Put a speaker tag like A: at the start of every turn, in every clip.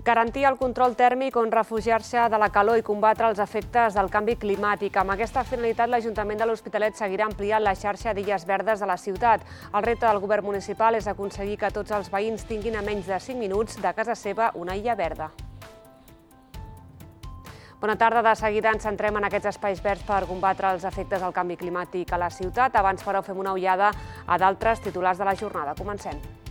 A: Garantir el control tèrmic on refugiar-se de la calor i combatre els efectes del canvi climàtic. Amb aquesta finalitat, l'Ajuntament de l'Hospitalet seguirà ampliant la xarxa d'illes verdes de la ciutat. El repte del govern municipal és aconseguir que tots els veïns tinguin a menys de 5 minuts de casa seva una illa verda. Bona tarda. De seguida ens centrem en aquests espais verds per combatre els efectes del canvi climàtic a la ciutat. Abans, però, fem una ullada a d'altres titulars de la jornada. Comencem.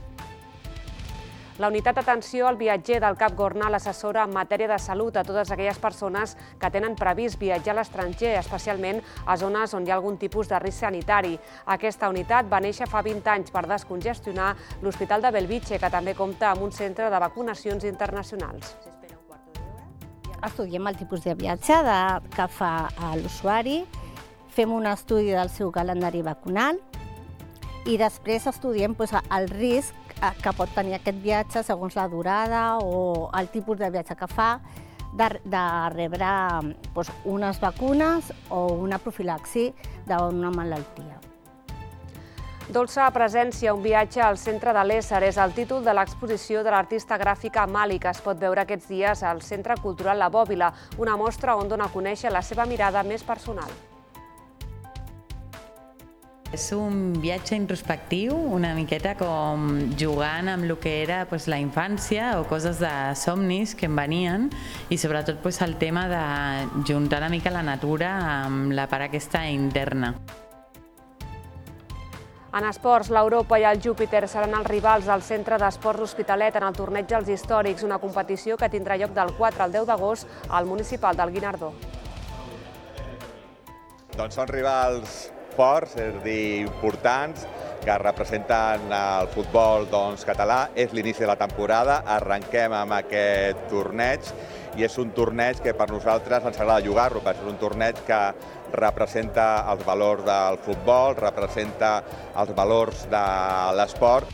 A: La unitat d'atenció al viatger del Cap Gornal assessora en matèria de salut a totes aquelles persones que tenen previst viatjar a l'estranger, especialment a zones on hi ha algun tipus de risc sanitari. Aquesta unitat va néixer fa 20 anys per descongestionar l'Hospital de Bellvitge, que també compta amb un centre de vacunacions internacionals.
B: Estudiem el tipus de viatge que fa l'usuari, fem un estudi del seu calendari vacunal i després estudiem el risc que pot tenir aquest viatge segons la durada o el tipus de viatge que fa de rebre unes vacunes o una profilaxi d'una malaltia.
A: Dolça presència, un viatge al centre de l'ésser, és el títol de l'exposició de l'artista gràfica Mali, que es pot veure aquests dies al Centre Cultural La Bòbila, una mostra on dona a conèixer la seva mirada més personal.
C: És un viatge introspectiu, una miqueta com jugant amb el que era la infància o coses de somnis que em venien i sobretot el tema de juntar una mica la natura amb la part aquesta interna.
A: En esports, l'Europa i el Júpiter seran els rivals del Centre d'Esports L'Hospitalet en el torneig dels històrics, una competició que tindrà lloc del 4 al 10 d'agost al municipal del Guinardó.
D: Doncs són rivals forts, és a dir, importants, que representen el futbol català. És l'inici de la temporada, arrenquem amb aquest torneig i és un torneig que per nosaltres ens agrada jugar-lo, perquè és un torneig que representa els valors del futbol, representa els valors de l'esport.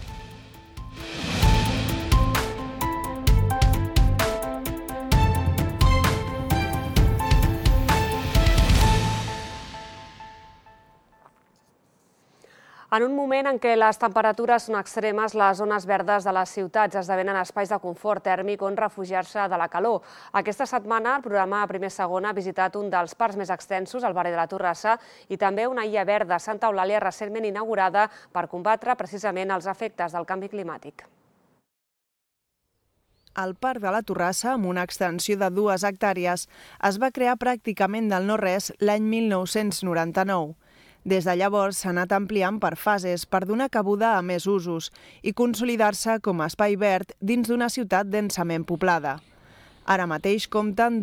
A: En un moment en què les temperatures són extremes, les zones verdes de les ciutats esdevenen espais de confort tèrmic on refugiar-se de la calor. Aquesta setmana, el programa Primer Segon ha visitat un dels parcs més extensos, el barri de la Torrassa, i també una illa verda, Santa Eulàlia, recentment inaugurada per combatre precisament els efectes del canvi climàtic.
E: El Parc de la Torrassa, amb una extensió de 2 hectàrees, es va crear pràcticament del no-res l'any 1999. Des de llavors s'ha anat ampliant per fases per donar cabuda a més usos i consolidar-se com a espai verd dins d'una ciutat densament poblada. Ara mateix compten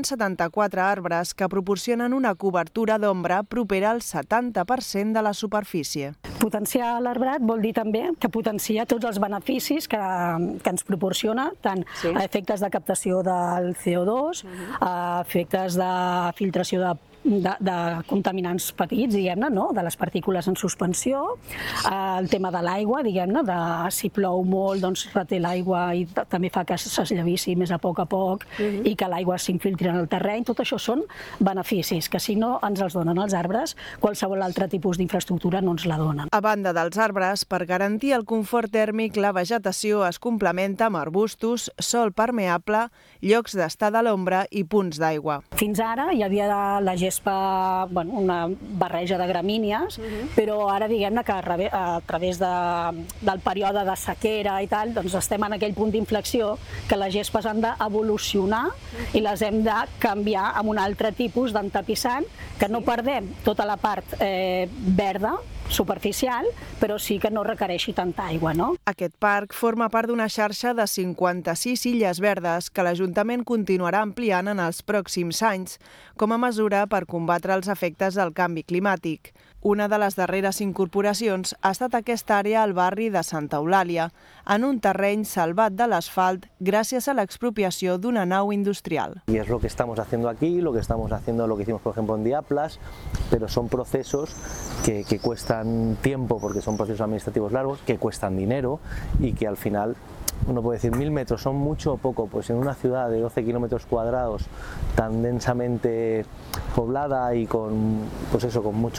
E: 274 arbres que proporcionen una cobertura d'ombra propera al 70% de la superfície.
F: Potenciar l'arbrat vol dir també que potencia tots els beneficis que ens proporciona, tant a efectes de captació del CO2, a efectes de filtració de contaminants petits, diguem-ne, de les partícules en suspensió, el tema de l'aigua, diguem-ne, si plou molt, doncs reté l'aigua i també fa que s'eslavissi més a poc i que l'aigua s'infiltri en el terreny. Tot això són beneficis que si no ens els donen els arbres, qualsevol altre tipus d'infraestructura no ens la donen.
E: A banda dels arbres, per garantir el confort tèrmic, la vegetació es complementa amb arbustos, sòl permeable, llocs d'estar de l'ombra i punts d'aigua.
F: Fins ara hi havia la gespa, una barreja de gramínies, però ara diguem-ne que a través del període de sequera i tal, doncs estem en aquell punt d'inflexió que les gespes han d'evolucionar i les hem de canviar amb un altre tipus d'entapissant, que no perdem tota la part verda, superficial, però sí que no requereixi tanta aigua, no?
E: Aquest parc forma part d'una xarxa de 56 illes verdes que l'Ajuntament continuarà ampliant en els pròxims anys com a mesura per combatre els efectes del canvi climàtic. Una de les darreres incorporacions ha estat aquesta àrea al barri de Santa Eulàlia, en un terreny salvat de l'asfalt gràcies a l'expropiació d'una nau industrial.
G: Y es lo que estamos haciendo aquí, lo que estamos haciendo, lo que hicimos por ejemplo en Diaplas, pero son procesos que cuestan tiempo porque son procesos administrativos largos, que cuestan dinero y que al final uno puede decir 1000 metros son mucho o poco, pues en una ciudad de 12 kilómetros cuadrados tan densamente poblada y con mucho entorno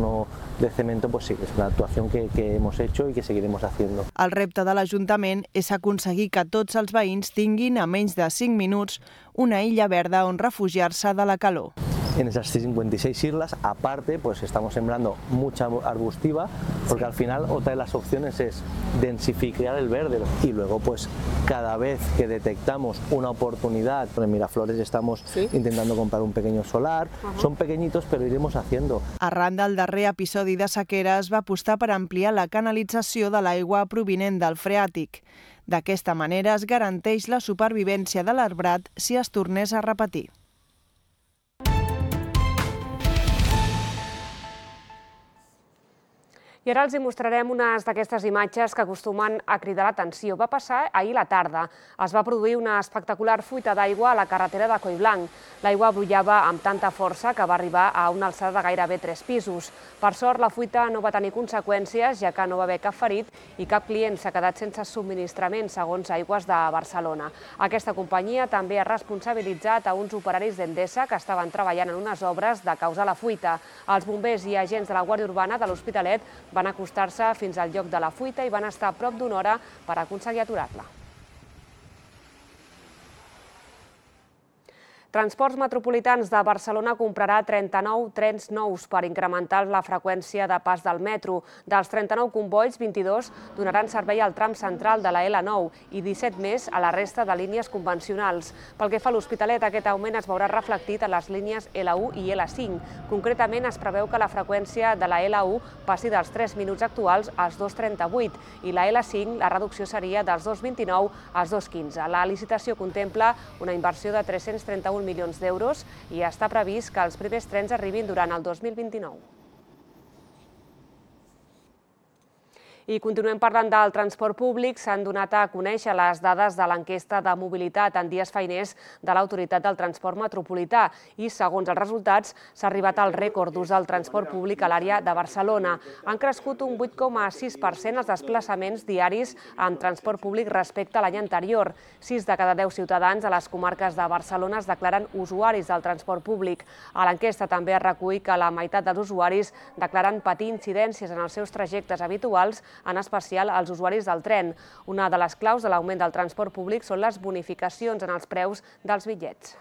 G: relleno de cemento, pues sí, es una actuación que hemos hecho y que seguiremos haciendo.
E: El repte de l'Ajuntament és aconseguir que tots els veïns tinguin a menys de 5 minuts una illa verda on refugiar-se de la calor.
G: En esas 56 islas, aparte, pues estamos sembrando mucha arbustiva, porque al final otra de las opciones es densificar el verde y luego pues cada vez que detectamos una oportunidad, en Miraflores estamos intentando comprar un pequeño solar, son pequeñitos pero iremos haciendo.
E: Arran del darrer episodi de sequera es va apostar per ampliar la canalització de l'aigua provinent del freàtic. D'aquesta manera es garanteix la supervivència de l'arbrat si es tornés a repetir.
A: I ara els mostrarem unes d'aquestes imatges que acostumen a cridar l'atenció. Va passar ahir a la tarda. Es va produir una espectacular fuita d'aigua a la carretera de Collblanc. L'aigua brollava amb tanta força que va arribar a una alçada de gairebé 3 pisos. Per sort, la fuita no va tenir conseqüències, ja que no va haver cap ferit i cap client s'ha quedat sense subministrament, segons Aigües de Barcelona. Aquesta companyia també ha responsabilitzat a uns operaris d'Endesa que estaven treballant en unes obres de causar la fuita. Els bombers i agents de la Guàrdia Urbana de l'Hospitalet van acostar-se fins al lloc de la fuita i van estar a prop d'una hora per aconseguir aturar-la. Transports Metropolitans de Barcelona comprarà 39 trens nous per incrementar la freqüència de pas del metro. Dels 39 combois, 22 donaran servei al tram central de la L9 i 17 més a la resta de línies convencionals. Pel que fa a l'Hospitalet, aquest augment es veurà reflectit a les línies L1 i L5. Concretament, es preveu que la freqüència de la L1 passi dels 3 minuts actuals als 2,38 i la L5 la reducció seria dels 2,29 als 2,15. La licitació contempla una inversió de 331 milions d'euros i està previst que els primers trens arribin durant el 2029. I continuem parlant del transport públic. S'han donat a conèixer les dades de l'enquesta de mobilitat en dies feiners de l'Autoritat del Transport Metropolità i, segons els resultats, s'ha arribat al rècord d'ús del transport públic a l'àrea de Barcelona. Han crescut un 8,6% els desplaçaments diaris amb transport públic respecte a l'any anterior. 6 de cada 10 ciutadans a les comarques de Barcelona es declaren usuaris del transport públic. A l'enquesta també es recull que la meitat dels usuaris declaren patir incidències en els seus trajectes habituals, en especial als usuaris del tren. Una de les claus de l'augment del transport públic són les bonificacions en els preus dels bitllets.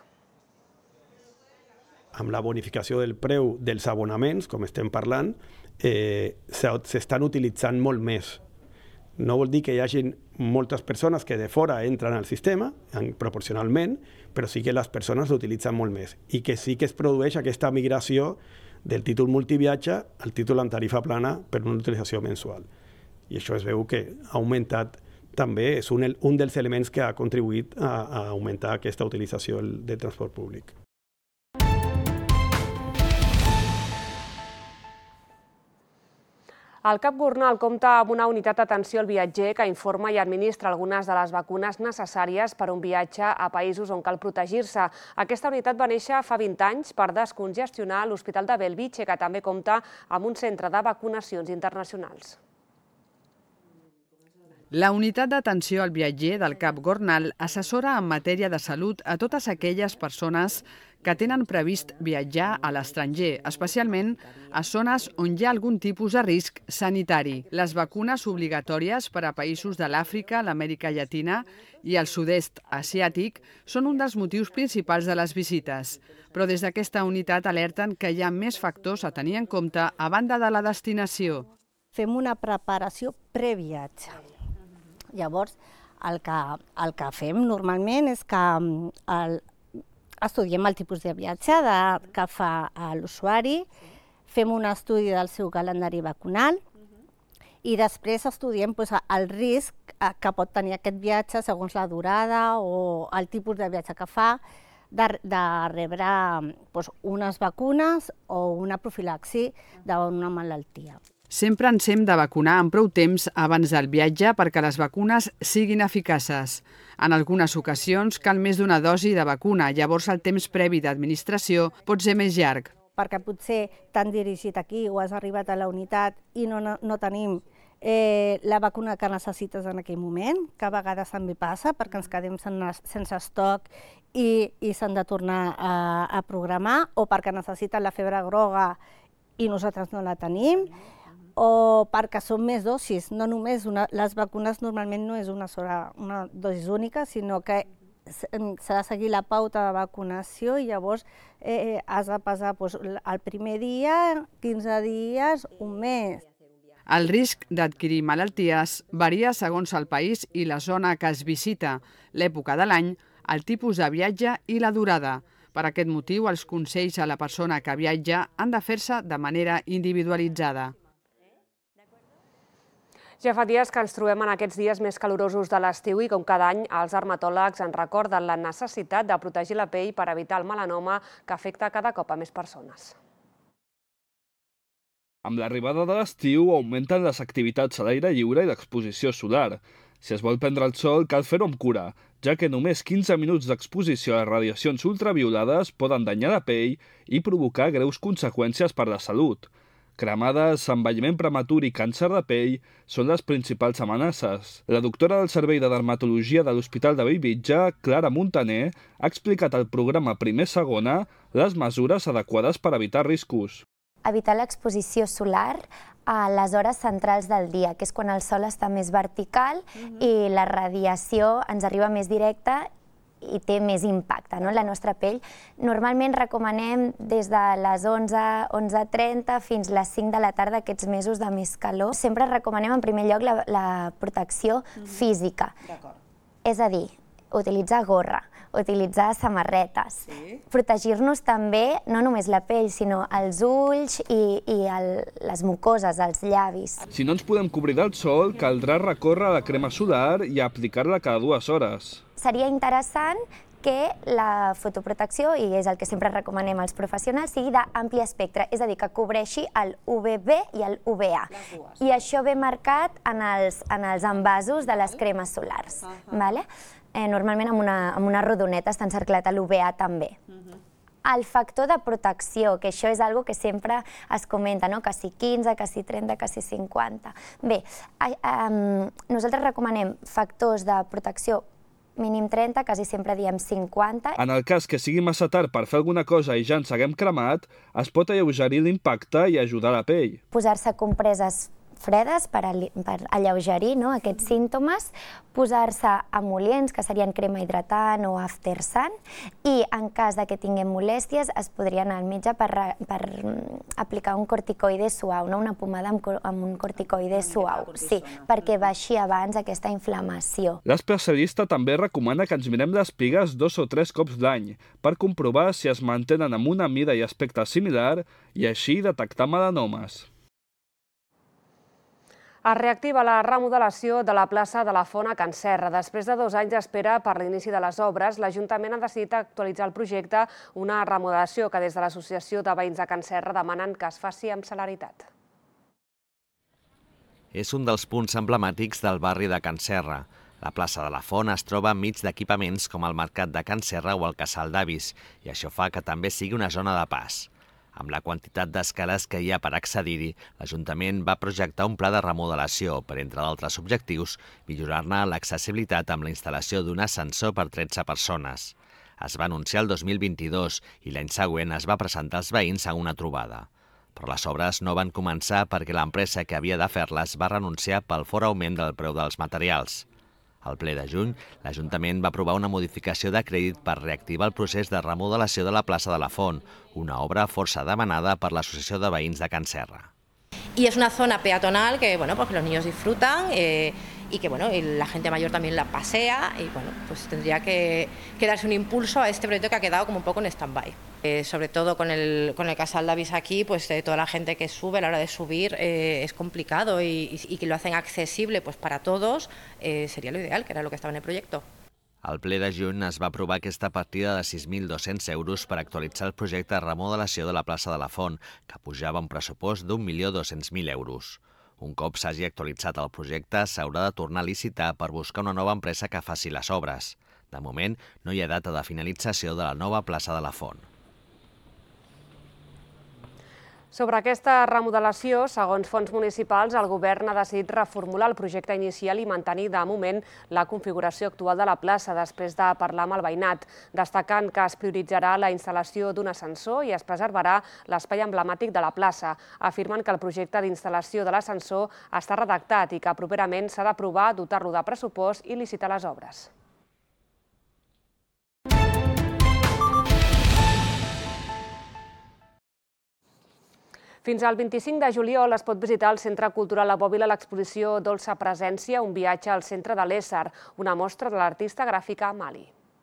H: Amb la bonificació del preu dels abonaments, com estem parlant, s'estan utilitzant molt més. No vol dir que hi hagi moltes persones que de fora entren al sistema, proporcionalment, però sí que les persones l'utilitzen molt més i que sí que es produeix aquesta migració del títol multiviatge al títol en tarifa plana per una utilització mensual. I això es veu que ha augmentat també, és un dels elements que ha contribuït a augmentar aquesta utilització del transport públic.
A: El CAP Gornal compta amb una unitat d'atenció al viatger que informa i administra algunes de les vacunes necessàries per a un viatge a països on cal protegir-se. Aquesta unitat va néixer fa 20 anys per descongestionar l'Hospital de Bellvitge, que també compta amb un centre de vacunacions internacionals.
I: La unitat d'atenció al viatger del CAP Gornal assessora en matèria de salut a totes aquelles persones que tenen previst viatjar a l'estranger, especialment a zones on hi ha algun tipus de risc sanitari. Les vacunes obligatòries per a països de l'Àfrica, l'Amèrica Llatina i el sud-est asiàtic són un dels motius principals de les visites, però des d'aquesta unitat alerten que hi ha més factors a tenir en compte a banda de la destinació.
B: Fem una preparació previatge. Llavors, el que fem normalment és que estudiem el tipus de viatge que fa l'usuari, fem un estudi del seu calendari vacunal i després estudiem el risc que pot tenir aquest viatge segons la durada o el tipus de viatge que fa de rebre unes vacunes o una profilaxi d'una malaltia.
I: Sempre ens hem de vacunar amb prou temps abans del viatge perquè les vacunes siguin eficaces. En algunes ocasions cal més d'una dosi de vacuna, llavors el temps previ d'administració pot ser més llarg.
B: Perquè potser t'han dirigit aquí o has arribat a la unitat i no tenim la vacuna que necessites en aquell moment, que a vegades també passa perquè ens quedem sense estoc i s'han de tornar a programar, o perquè necessiten la febre groga i nosaltres no la tenim, o perquè són més dosis. No només les vacunes normalment no és una dosi única, sinó que s'ha de seguir la pauta de vacunació i llavors has de passar el primer dia, 15 dies, un mes.
I: El risc d'adquirir malalties varia segons el país i la zona que es visita, l'època de l'any, el tipus de viatge i la durada. Per aquest motiu, els consells a la persona que viatja han de fer-se de manera individualitzada.
A: Ja fa dies que ens trobem en aquests dies més calorosos de l'estiu i com cada any els dermatòlegs ens recorden la necessitat de protegir la pell per evitar el melanoma que afecta cada cop a més persones.
J: Amb l'arribada de l'estiu augmenten les activitats a l'aire lliure i l'exposició solar. Si es vol prendre el sol cal fer-ho amb cura, ja que només 15 minuts d'exposició a les radiacions ultraviolades poden danyar la pell i provocar greus conseqüències per la salut. Cremades, envelliment prematur i càncer de pell són les principals amenaces. La doctora del Servei de Dermatologia de l'Hospital de Bellvitge, Clara Montaner, ha explicat al programa Primer-Segona les mesures adequades per evitar riscos.
K: Evitar l'exposició solar a les hores centrals del dia, que és quan el sol està més vertical i la radiació ens arriba més directa i té més impacte en la nostra pell. Normalment recomanem des de les 11:30 fins les 5 de la tarda, aquests mesos de més calor. Sempre recomanem en primer lloc la protecció física, és a dir, utilitzar gorra, utilitzar samarretes, protegir-nos també no només la pell, sinó els ulls i les mucoses, els llavis.
J: Si no ens podem cobrir del sol, caldrà recórrer a la crema solar i aplicar-la cada 2 hores.
K: Seria interessant que la fotoprotecció, i és el que sempre recomanem als professionals, sigui d'ampli espectre, és a dir, que cobreixi el UVB i el UVA. I això ve marcat en els envasos de les cremes solars. Normalment amb una rodoneta està encerclat a l'UVA també. El factor de protecció, que això és una cosa que sempre es comenta, que si 15, que si 30, que si 50. Bé, nosaltres recomanem factors de protecció mínim 30, quasi sempre diem 50.
J: En el cas que sigui massa tard per fer alguna cosa i ja ens haguem cremat, es pot alleugerir l'impacte i ajudar la pell.
K: Posar-se compreses fredes per alleugerir aquests símptomes, posar-se emol·lients, que serien crema hidratant o after sun, i en cas que tinguem molèsties es podria anar al metge per aplicar un corticoide suau, una pomada amb un corticoide suau, sí, perquè baixi abans aquesta inflamació.
J: L'especialista també recomana que ens mirem les pigues 2 o 3 cops l'any per comprovar si es mantenen amb una mida i aspecte similar i així detectar melanomes.
A: Es reactiva la remodelació de la plaça de la Font a Can Serra. Després de 2 anys d'espera per l'inici de les obres, l'Ajuntament ha decidit actualitzar el projecte, una remodelació que des de l'Associació de Veïns de Can Serra demanen que es faci amb celeritat.
L: És un dels punts emblemàtics del barri de Can Serra. La plaça de la Font es troba enmig d'equipaments com el Mercat de Can Serra o el Casal d'Avis, i això fa que també sigui una zona de pas. Amb la quantitat d'escales que hi ha per accedir-hi, l'Ajuntament va projectar un pla de remodelació per, entre d'altres objectius, millorar-ne l'accessibilitat amb la instal·lació d'un ascensor per 13 persones. Es va anunciar el 2022 i l'any següent es va presentar als veïns a una trobada. Però les obres no van començar perquè l'empresa que havia de fer-les va renunciar pel fort augment del preu dels materials. Al ple de juny, l'Ajuntament va aprovar una modificació de crèdit per reactivar el procés de remodelació de la plaça de la Font, una obra força demanada per l'Associació de Veïns de Can Serra.
M: Y es una zona peatonal que, pues los niños disfrutan y que y la gente mayor también la pasea y pues tendría que darse un impulso a este proyecto que ha quedado como un poco en stand-by. Sobre todo con el Casal d'Avis aquí, pues toda la gente que sube, a la hora de subir es complicado y que lo hacen accesible pues para todos sería lo ideal, que era lo que estaba en el proyecto.
L: Al ple de juny es va aprovar aquesta partida de 6.200 euros per actualitzar el projecte de remodelació de la plaça de la Font, que pujava un pressupost d'1.200.000 euros. Un cop s'hagi actualitzat el projecte, s'haurà de tornar a licitar per buscar una nova empresa que faci les obres. De moment, no hi ha data de finalització de la nova plaça de la Font.
A: Sobre aquesta remodelació, segons fonts municipals, el govern ha decidit reformular el projecte inicial i mantenir de moment la configuració actual de la plaça després de parlar amb el veïnat, destacant que es prioritzarà la instal·lació d'un ascensor i es preservarà l'espai emblemàtic de la plaça. Afirmen que el projecte d'instal·lació de l'ascensor està redactat i que properament s'ha d'aprovar, dotar-lo de pressupost i licitar les obres. Fins al 25 de juliol es pot visitar al Centre Cultural La Bòbila l'exposició Dolça Presència, un viatge al centre de l'ésser, una mostra de l'artista gràfica Mali.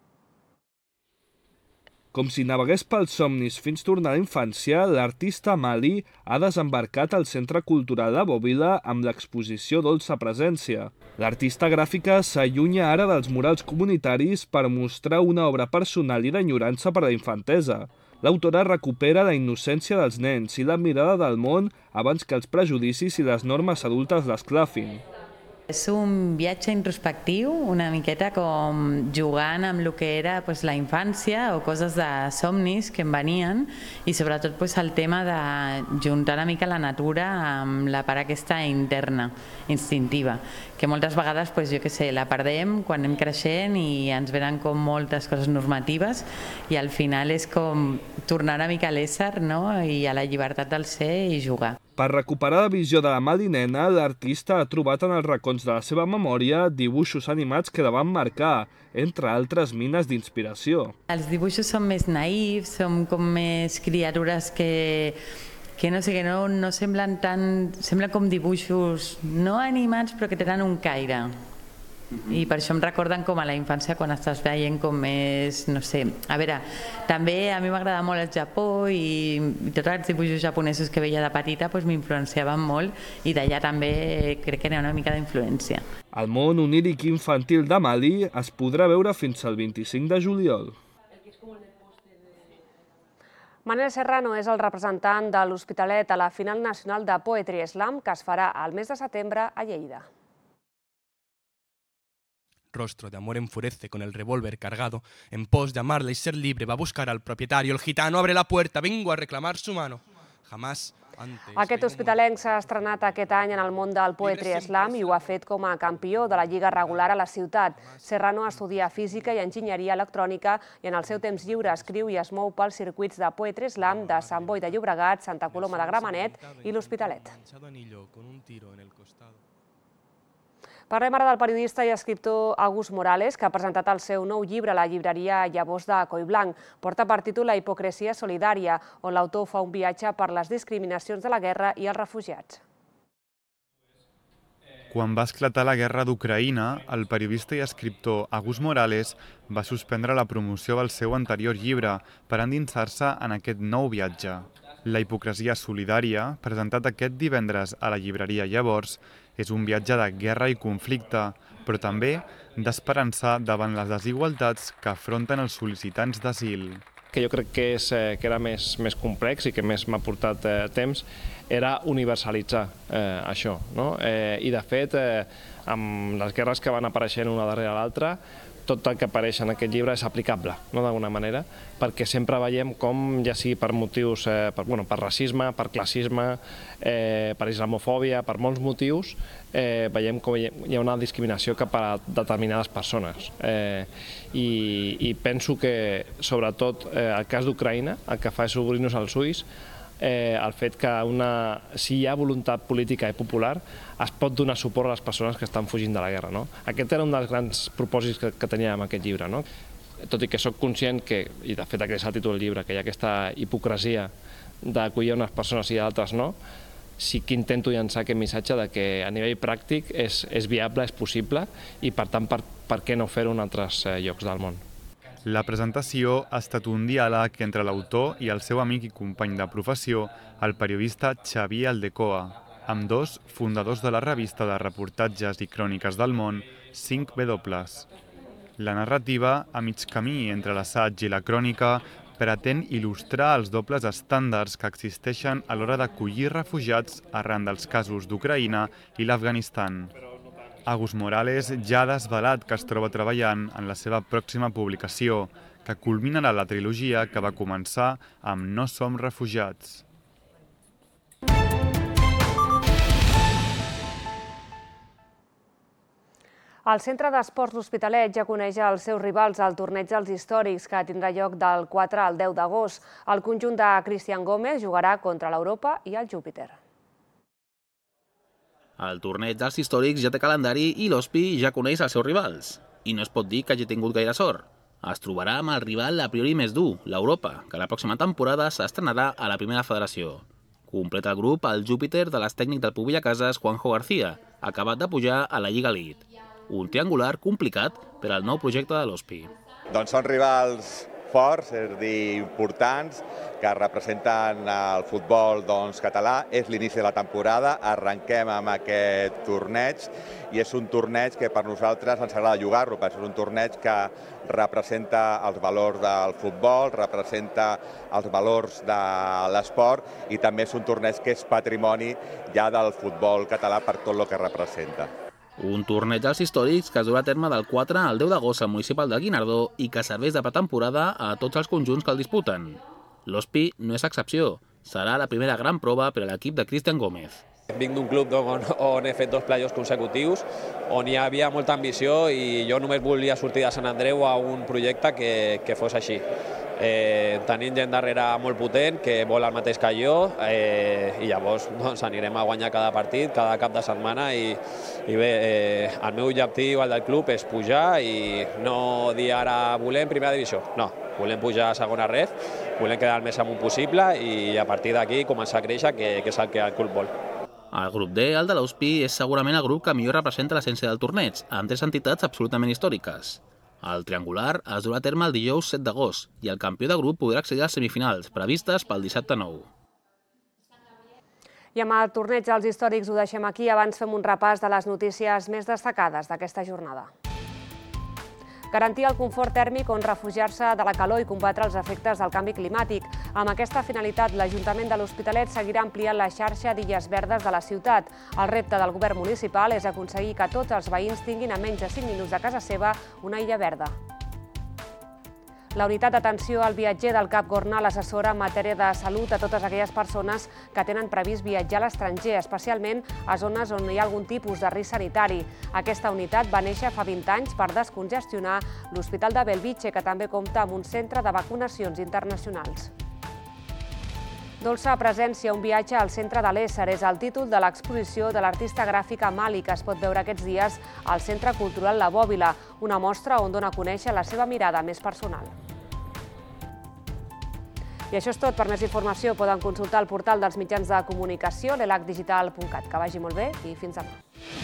J: Com si navegués pels somnis fins tornar a la infància, l'artista Mali ha desembarcat al Centre Cultural La Bòbila amb l'exposició Dolça Presència. L'artista gràfica s'allunya ara dels murals comunitaris per mostrar una obra personal i d'enyorança per a la infantesa. L'autora recupera la innocència dels nens i la mirada del món abans que els prejudicis i les normes adultes l'esclafin.
C: És un viatge introspectiu, una miqueta com jugant amb el que era la infància o coses de somnis que em venien i sobretot el tema de juntar una mica la natura amb la part aquesta interna, instintiva, que moltes vegades, jo què sé, la perdem quan anem creixent i ens venen com moltes coses normatives i al final és com tornar una mica a l'ésser, no? I a la llibertat del ser i jugar.
J: Per recuperar la visió de la Mali nena, l'artista ha trobat en els racons de la seva memòria dibuixos animats que la van marcar, entre altres mines d'inspiració.
C: Els dibuixos són més naïfs, són com més criatures que no sé, que no semblen tan... Semblen com dibuixos no animats però que tenen un caire. I per això em recorden com a la infància quan estàs veient com més, no sé, a veure, també a mi m'agrada molt el Japó i tots els dibuixos japonesos que veia de petita m'influenciaven molt i d'allà també crec que hi ha una mica d'influència.
J: El món oníric infantil de Mali es podrà veure fins al 25 de juliol.
A: Manel Serrano és el representant de l'Hospitalet a la final nacional de Poetry Slam que es farà al mes de setembre a Lleida.
N: Rostro de amor enfurece con el revólver cargado, en pos de amarla y ser libre va a buscar al propietario. El gitano abre la puerta, vengo a reclamar su mano. Jamás antes...
A: Aquest hospitalenc s'ha estrenat aquest any en el món del Poetry Slam i ho ha fet com a campió de la lliga regular a la ciutat. Serrano estudia física i enginyeria electrònica i en el seu temps lliure escriu i es mou pels circuits de Poetry Slam de Sant Boi de Llobregat, Santa Coloma de Gramenet i l'Hospitalet. Parlem ara del periodista i escriptor Agus Morales, que ha presentat el seu nou llibre a la llibreria Llavors de Collblanc. Porta per títol La hipocresia solidària, on l'autor fa un viatge per les discriminacions de la guerra i els refugiats.
O: Quan va esclatar la guerra d'Ucraïna, el periodista i escriptor Agus Morales va suspendre la promoció del seu anterior llibre per endinsar-se en aquest nou viatge. La hipocresia solidària, presentat aquest divendres a la llibreria Llavors, és un viatge de guerra i conflicte, però també d'esperança davant les desigualtats que afronten els sol·licitants d'asil.
P: Que jo crec que era més complex i que més m'ha portat temps era universalitzar això. I de fet, amb les guerres que van apareixent una darrere l'altra, tot el que apareix en aquest llibre és aplicable, d'alguna manera, perquè sempre veiem com, ja sigui per motius, per racisme, per classisme, per islamofòbia, per molts motius, veiem com hi ha una discriminació cap a determinades persones. I penso que, sobretot, el cas d'Ucraïna, el que fa és obrir-nos els ulls, el fet que si hi ha voluntat política i popular es pot donar suport a les persones que estan fugint de la guerra. Aquest era un dels grans propòsits que tenia amb aquest llibre. Tot i que soc conscient que, i de fet aquest és el títol del llibre, que hi ha aquesta hipocresia d'acollir unes persones i d'altres no, sí que intento llançar aquest missatge de que a nivell pràctic és viable, és possible i per tant per què no fer-ho en altres llocs del món.
O: La presentació ha estat un diàleg entre l'autor i el seu amic i company de professió, el periodista Xavier Aldecoa, ambdós fundadors de la revista de reportatges i cròniques del món 5W. La narrativa, a mig camí entre l'assaig i la crònica, pretén il·lustrar els dobles estàndards que existeixen a l'hora d'acollir refugiats arran dels casos d'Ucraïna i l'Afganistan. Agus Morales ja ha desvelat que es troba treballant en la seva pròxima publicació, que culminarà la trilogia que va començar amb No som refugiats.
A: El Centre d'Esports L'Hospitalet ja coneix els seus rivals al torneig dels històrics que tindrà lloc del 4 al 10 d'agost. El conjunt de Cristian Gómez jugarà contra l'Europa i el Júpiter.
Q: El torneig dels històrics ja té calendari i l'Hospi ja coneix els seus rivals. I no es pot dir que hagi tingut gaire sort. Es trobarà amb el rival a priori més dur, l'Europa, que la pròxima temporada s'estrenarà a la primera federació. Completa el grup el Júpiter de l'estècnic del Puig Villacases, Juanjo García, acabat de pujar a la Lliga Elite. Un triangular complicat per al nou projecte de l'Hospi.
D: Doncs són rivals forts, és a dir, importants, que representen el futbol català. És l'inici de la temporada, arrenquem amb aquest torneig i és un torneig que per nosaltres ens agrada jugar-lo, perquè és un torneig que representa els valors del futbol, representa els valors de l'esport i també és un torneig que és patrimoni ja del futbol català per tot el que representa.
Q: Un torneig dels històrics que es durà a terme del 4 al 10 d'agost al municipal de Guinardó i que serveix de pretemporada a tots els conjunts que el disputen. L'Hospi no és excepció. Serà la primera gran prova per a l'equip de Cristian Gómez.
R: Vinc d'un club on he fet 2 playoffs consecutius, on hi havia molta ambició i jo només volia sortir de Sant Andreu a un projecte que fos així. Tenim gent darrere molt potent que vol el mateix que jo i llavors anirem a guanyar cada partit, cada cap de setmana i bé, el meu objectiu, el del club, és pujar i no dir ara volem primera divisió, no, volem pujar a segona ref, volem quedar el més amunt possible i a partir d'aquí començar a créixer, que és el que el club vol.
Q: El grup D, el de l'Hospi, és segurament el grup que millor representa l'essència del torneig, amb 3 entitats absolutament històriques. El triangular es durà a terme el dijous 7 d'agost i el campió de grup podrà accedir a les semifinals, previstes pel dissabte 9.
A: I amb el torneig dels històrics ho deixem aquí. Abans fem un repàs de les notícies més destacades d'aquesta jornada. Garantir el confort tèrmic on refugiar-se de la calor i combatre els efectes del canvi climàtic. Amb aquesta finalitat, l'Ajuntament de l'Hospitalet seguirà ampliant la xarxa d'illes verdes de la ciutat. El repte del govern municipal és aconseguir que tots els veïns tinguin a menys de 5 minuts de casa seva una illa verda. La unitat d'atenció al viatger del Cap Gornal assessora en matèria de salut a totes aquelles persones que tenen previst viatjar a l'estranger, especialment a zones on hi ha algun tipus de risc sanitari. Aquesta unitat va néixer fa 20 anys per descongestionar l'Hospital de Bellvitge, que també compta amb un centre de vacunacions internacionals. Dolça presència, un viatge al centre de l'ésser, és el títol de l'exposició de l'artista gràfic Amali, que es pot veure aquests dies al Centre Cultural La Bòbila, una mostra on dona a conèixer la seva mirada més personal. I això és tot. Per més informació poden consultar el portal dels mitjans de comunicació, l'elacdigital.cat. Que vagi molt bé i fins demà.